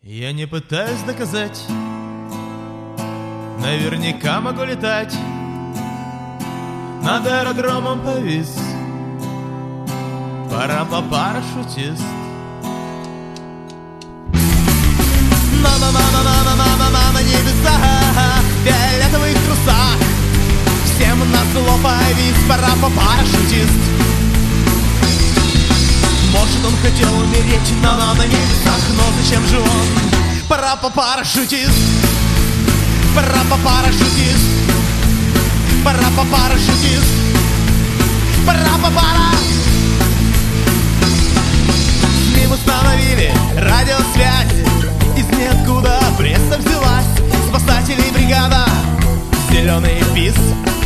Я не пытаюсь доказать, наверняка могу летать. Над аэродромом повис парашютист. На небесах, фиолетовых трусах, всем назло повис парашютист. Может, он хотел умереть на небесах, но зачем же он парашютист? Парашютист. Парашютист. С ним установили радиосвязь. Из ниоткуда пресса взялась. Спасателей бригада, зеленый пис.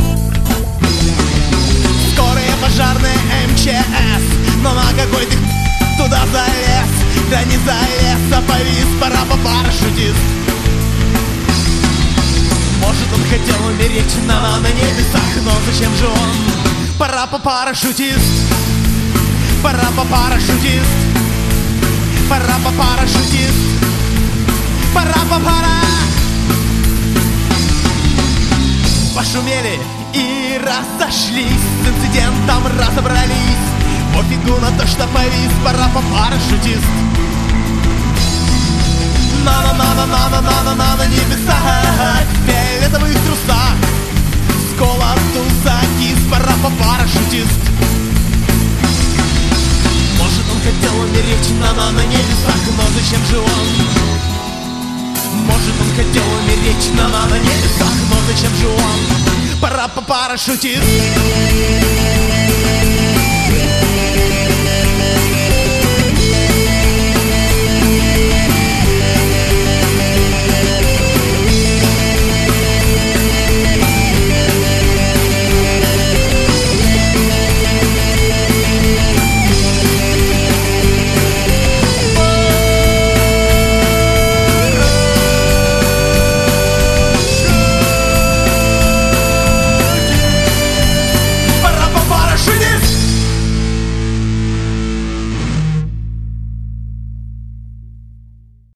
Скорые пожарные МЧС. Но на какой ты туда залез? Да не залез, а повис парашютист. Может, он хотел умереть на небесах, но зачем же он парашютист? Парашютист. Парашютист. Пошумели и разошлись, с инцидентом разобрались. Пофигу на то, что повис парашютист. На небесах, фиолетовых трусах, с колоту закис парашютист. Может, он хотел умереть на небесах, но зачем же он? Может, он хотел умереть на небесах, но зачем же он парашютист?